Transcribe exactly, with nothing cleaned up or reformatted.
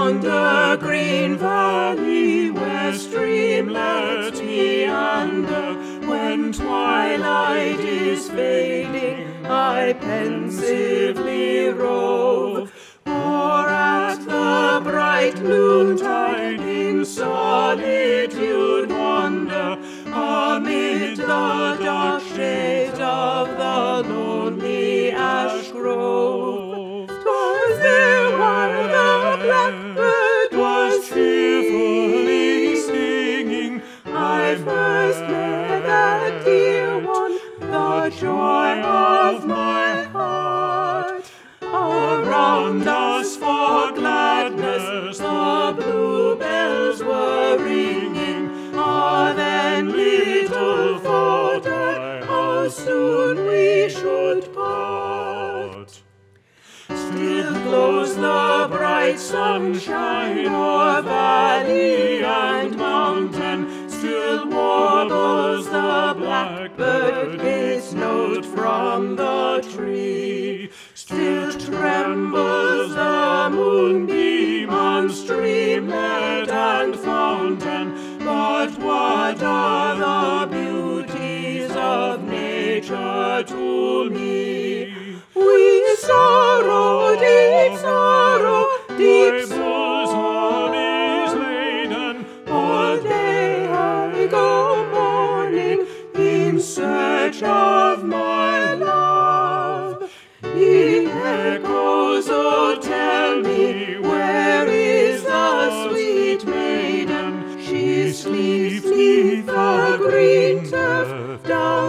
round the green valley where streamlets meander. When twilight is fading, I pensively rove, or at the bright noontide in solitude wander, amid the dark shades of the lonely ash grove. 'Twas there while the blackbird was cheerfully singing, I first met that dear one, the joy of my heart. Around us for gladness the bluebells were ringing. Ah, then little thought I how soon we should part. Still glows the bright sunshine o'er valley and mountain, still warbles the blackbird its note from the tree, still trembles the moonbeam on streamlet and fountain. But what are the beauties of nature to me? We sorrow, deep sorrow, deep sorrow is laden. All day I go mourning in search of my love. Ye echoes, oh tell me, where is the sweet maiden? She sleeps 'neath the green turf down